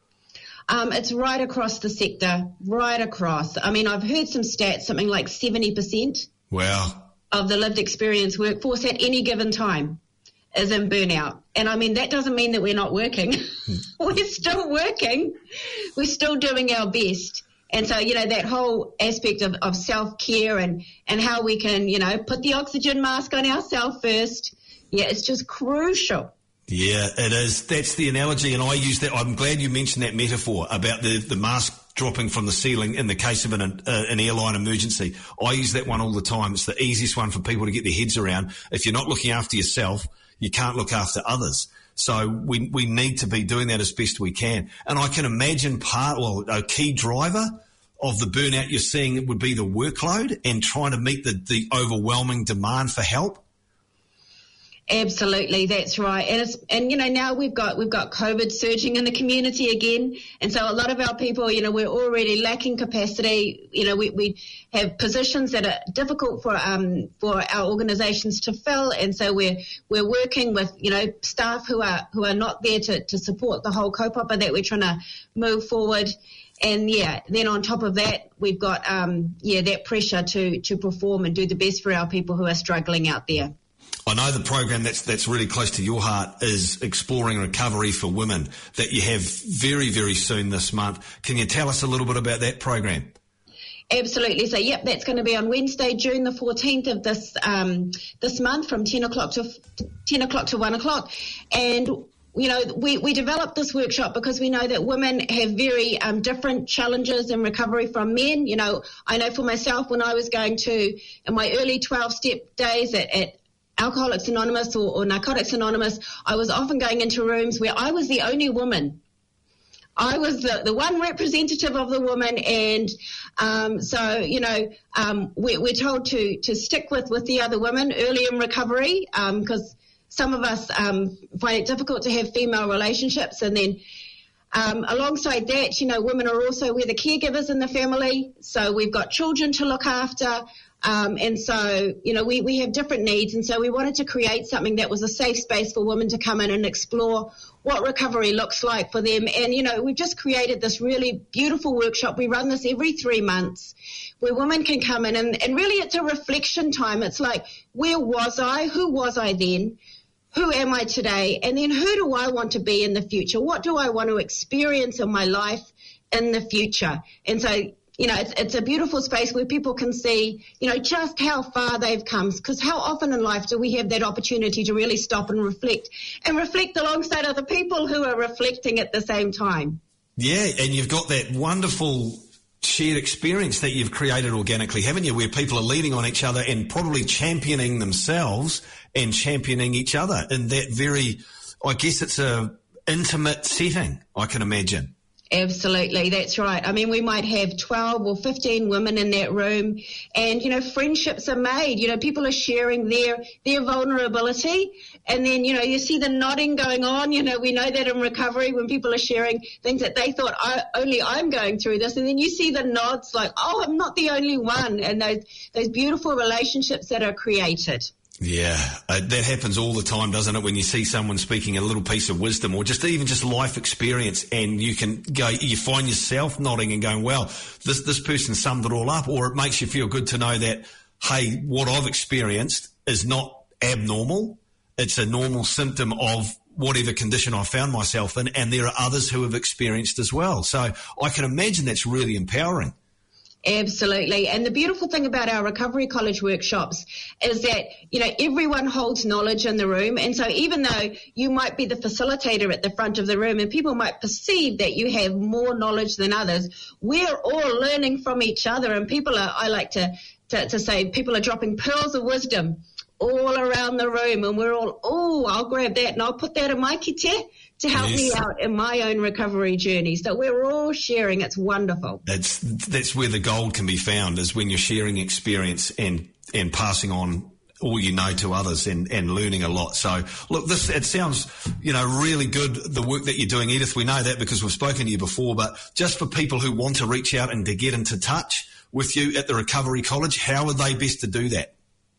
Um, it's right across the sector, right across. I mean, I've heard some stats, something like seventy percent wow. of the lived experience workforce at any given time is in burnout. And I mean, that doesn't mean that we're not working. We're still working. We're still doing our best. And so, you know, that whole aspect of, of self-care and, and how we can, you know, put the oxygen mask on ourselves first. Yeah, it's just crucial. Yeah, it is. That's the analogy. And I use that. I'm glad you mentioned that metaphor about the, the mask dropping from the ceiling in the case of an, uh, an airline emergency. I use that one all the time. It's the easiest one for people to get their heads around. If you're not looking after yourself, you can't look after others. So we we need to be doing that as best we can. And I can imagine part, well, a key driver of the burnout you're seeing would be the workload and trying to meet the, the overwhelming demand for help. Absolutely, that's right. And it's, and you know, now we've got we've got COVID surging in the community again, and so a lot of our people, you know, we're already lacking capacity. You know, we we have positions that are difficult for um for our organisations to fill, and so we're we're working with, you know, staff who are who are not there to, to support the whole kaupapa that we're trying to move forward. And yeah, then on top of that, we've got um yeah that pressure to to perform and do the best for our people who are struggling out there. I know the program that's that's really close to your heart is Exploring Recovery for Women that you have very, very soon this month. Can you tell us a little bit about that program? Absolutely. So, yep, that's going to be on Wednesday, June the fourteenth of this um, this month, from ten o'clock to ten o'clock to one o'clock, and you know, we, we developed this workshop because we know that women have very um, different challenges in recovery from men. You know, I know for myself, when I was going to, in my early twelve-step days at, at Alcoholics Anonymous or, or Narcotics Anonymous, I was often going into rooms where I was the only woman. I was the, the one representative of the woman, and um, so, you know, um, we, we're told to, to stick with, with the other women early in recovery because um, some of us um, find it difficult to have female relationships. And then um, alongside that, you know, women are also, we're the caregivers in the family. So we've got children to look after. Um, and so, you know, we, we have different needs. And so we wanted to create something that was a safe space for women to come in and explore what recovery looks like for them. And, you know, we've just created this really beautiful workshop. We run this every three months where women can come in and, and really it's a reflection time. It's like, where was I? Who was I then? Who am I today? And then who do I want to be in the future? What do I want to experience in my life in the future? And so, you know, it's, it's a beautiful space where people can see, you know, just how far they've come. Because how often in life do we have that opportunity to really stop and reflect and reflect alongside other people who are reflecting at the same time? Yeah, and you've got that wonderful shared experience that you've created organically, haven't you, where people are leaning on each other and probably championing themselves and championing each other in that very, I guess it's a intimate setting, I can imagine. Absolutely, that's right. I mean, we might have twelve or fifteen women in that room and, you know, friendships are made. You know, people are sharing their their vulnerability and then, you know, you see the nodding going on. You know, we know that in recovery when people are sharing things that they thought, I, only I'm going through this. And then you see the nods like, oh, I'm not the only one. And those, those beautiful relationships that are created. Yeah, uh, that happens all the time, doesn't it, when you see someone speaking a little piece of wisdom or just even just life experience and you can go, you find yourself nodding and going, well, this, this person summed it all up, or it makes you feel good to know that, hey, what I've experienced is not abnormal. It's a normal symptom of whatever condition I found myself in, and there are others who have experienced as well. So I can imagine that's really empowering. Absolutely. And the beautiful thing about our Recovery College workshops is that, you know, everyone holds knowledge in the room. And so even though you might be the facilitator at the front of the room and people might perceive that you have more knowledge than others, we're all learning from each other. And people are, I like to, to, to say, people are dropping pearls of wisdom all around the room. And we're all, oh, I'll grab that and I'll put that in my kite to help yes. me out in my own recovery journey. So we're all sharing. It's wonderful. That's that's where the gold can be found, is when you're sharing experience and, and passing on all you know to others and, and learning a lot. So, look, this it sounds, you know, really good, the work that you're doing, Edith. We know that because we've spoken to you before, but just for people who want to reach out and to get into touch with you at the Recovery College, how are they best to do that?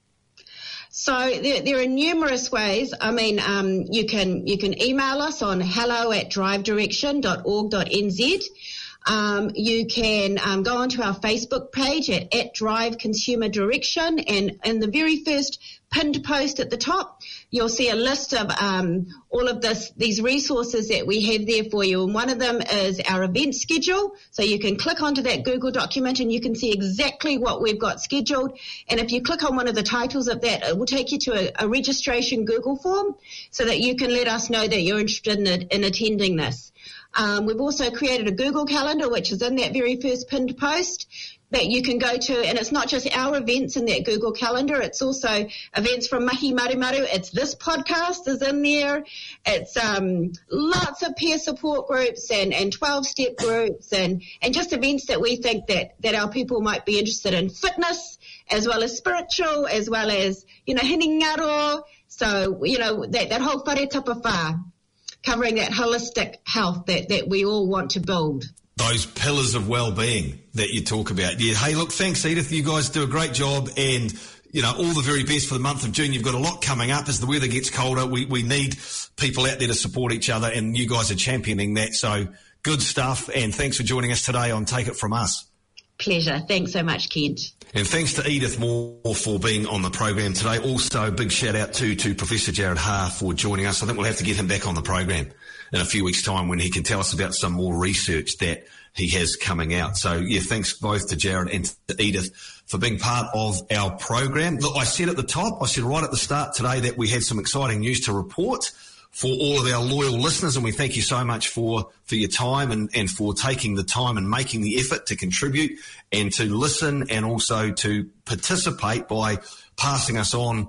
So there, there are numerous ways. I mean, um, you can you can email us on hello at drive direction dot org dot n z. Um, you can um, go onto our Facebook page at, at Drive Consumer Direction, and in the very first pinned post at the top, you'll see a list of um, all of this, these resources that we have there for you. And one of them is our event schedule. So you can click onto that Google document and you can see exactly what we've got scheduled. And if you click on one of the titles of that, it will take you to a, a registration Google form so that you can let us know that you're interested in, in attending this. Um, we've also created a Google Calendar, which is in that very first pinned post, that you can go to, and it's not just our events in that Google Calendar, it's also events from Mahi Maru Maru. It's this podcast is in there. It's um, lots of peer support groups and, and twelve-step groups and, and just events that we think that, that our people might be interested in. Fitness, as well as spiritual, as well as, you know, hinengaro. So, you know, that, that whole whare tapawha, covering that holistic health that, that we all want to build. Those pillars of well-being that you talk about. Yeah. Hey, look, thanks, Edith. You guys do a great job, and, you know, all the very best for the month of June. You've got a lot coming up as the weather gets colder. We, we need people out there to support each other, and you guys are championing that. So good stuff, and thanks for joining us today on Take It From Us. Pleasure. Thanks so much, Kent. And thanks to Edith Moore for being on the program today. Also, big shout out to, to Professor Jared Haar for joining us. I think we'll have to get him back on the program in a few weeks' time when he can tell us about some more research that he has coming out. So, yeah, thanks both to Jared and to Edith for being part of our program. Look, I said at the top, I said right at the start today that we had some exciting news to report for all of our loyal listeners, and we thank you so much for, for your time and, and for taking the time and making the effort to contribute and to listen and also to participate by passing us on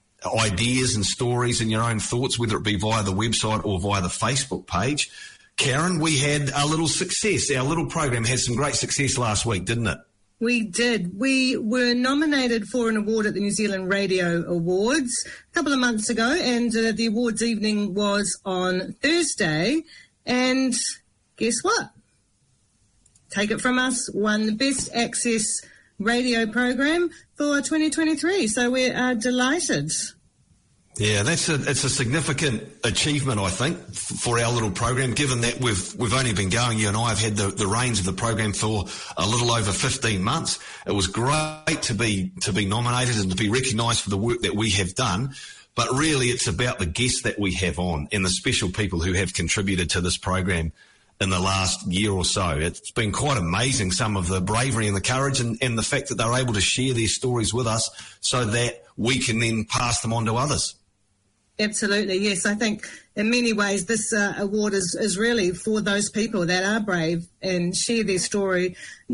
ideas and stories and your own thoughts, whether it be via the website or via the Facebook page. Karen, we had a little success. Our little program had some great success last week, didn't it? We did. We were nominated for an award at the New Zealand Radio Awards a couple of months ago, and uh, the awards evening was on Thursday. And guess what? Take It From Us won the Best Access Radio Program for twenty twenty-three. So we are delighted. Yeah, that's a it's a significant achievement, I think, f- for our little program, given that we've we've only been going, you and I have had the, the reins of the program for a little over fifteen months. It was great to be to be nominated and to be recognised for the work that we have done. But really, it's about the guests that we have on and the special people who have contributed to this program in the last year or so. It's been quite amazing, some of the bravery and the courage and, and the fact that they're able to share their stories with us so that we can then pass them on to others. Absolutely, yes. I think in many ways this uh, award is, is really for those people that are brave and share their story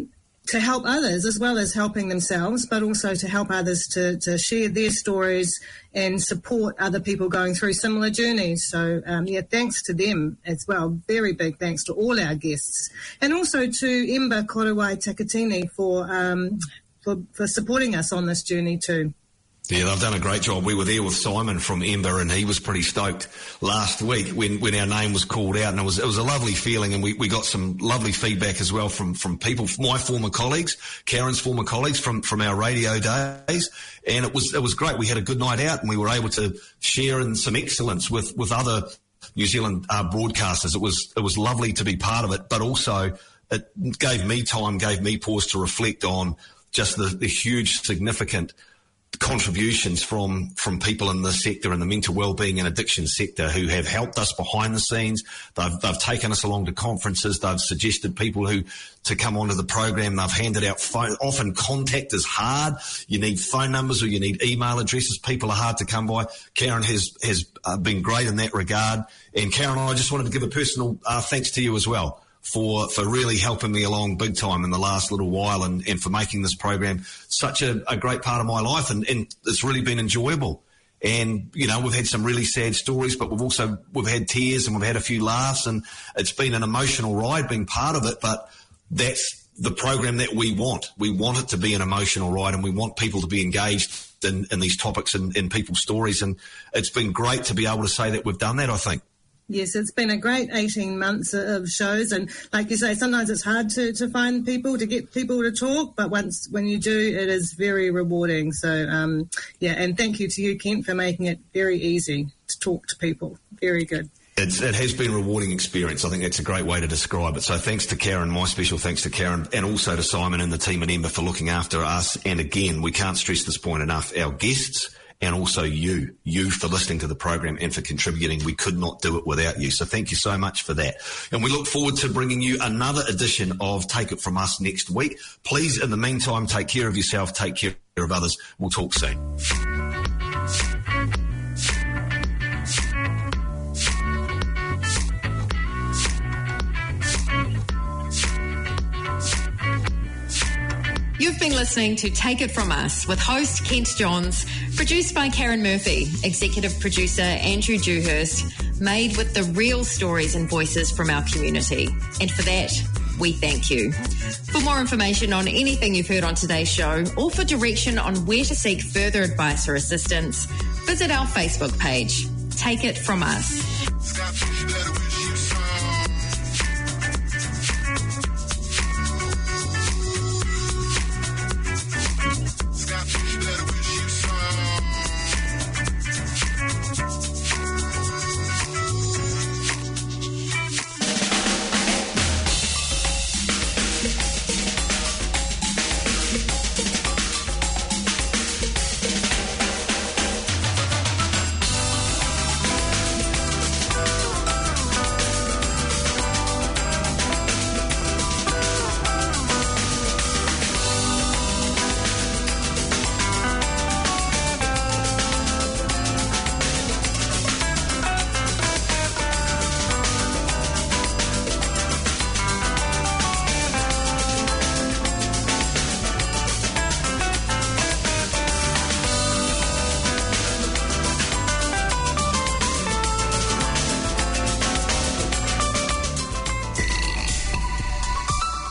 to help others as well as helping themselves, but also to help others to, to share their stories and support other people going through similar journeys. So, um, yeah, thanks to them as well. Very big thanks to all our guests. And also to Ember Korowai Takatini for, um, for, for supporting us on this journey too. Yeah, they've done a great job. We were there with Simon from Ember, and he was pretty stoked last week when, when our name was called out, and it was it was a lovely feeling, and we, we got some lovely feedback as well from, from people, my former colleagues, Karen's former colleagues from, from our radio days, and it was it was great. We had a good night out, and we were able to share in some excellence with, with other New Zealand uh, broadcasters. It was it was lovely to be part of it, but also it gave me time, gave me pause to reflect on just the, the huge, significant contributions from from people in the sector, in the mental wellbeing and addiction sector, who have helped us behind the scenes. They've they've taken us along to conferences. They've suggested people who to come onto the program. They've handed out phone. Often contact is hard. You need phone numbers or you need email addresses. People are hard to come by. Karen has has uh, been great in that regard. And Karen, I just wanted to give a personal uh, thanks to you as well for for really helping me along big time in the last little while, and, and for making this program such a, a great part of my life, and, and it's really been enjoyable. And, you know, we've had some really sad stories, but we've also, we've had tears and we've had a few laughs, and it's been an emotional ride being part of it, but that's the program that we want. We want it to be an emotional ride, and we want people to be engaged in, in these topics and in people's stories, and it's been great to be able to say that we've done that, I think. Yes, it's been a great eighteen months of shows, and like you say, sometimes it's hard to, to find people, to get people to talk, but once when you do, it is very rewarding. So, um, yeah, and thank you to you, Kent, for making it very easy to talk to people. Very good. It's, it has been a rewarding experience. I think that's a great way to describe it. So thanks to Karen, my special thanks to Karen, and also to Simon and the team at Ember for looking after us. And again, we can't stress this point enough, our guests, and also you, you for listening to the program and for contributing. We could not do it without you. So thank you so much for that. And we look forward to bringing you another edition of Take It From Us next week. Please, in the meantime, take care of yourself, take care of others. We'll talk soon. You've been listening to Take It From Us with host Kent Johns, produced by Karen Murphy, executive producer Andrew Dewhurst, made with the real stories and voices from our community. And for that, we thank you. For more information on anything you've heard on today's show, or for direction on where to seek further advice or assistance, visit our Facebook page, Take It From Us.